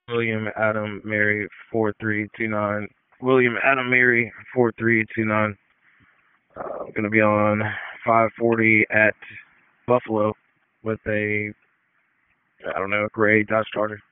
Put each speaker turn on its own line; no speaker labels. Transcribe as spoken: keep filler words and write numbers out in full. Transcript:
William Adam Mary four three two nine. William Adam Mary four three two nine. Uh, I'm gonna be on five forty at Buffalo with a I don't know gray Dodge Charger.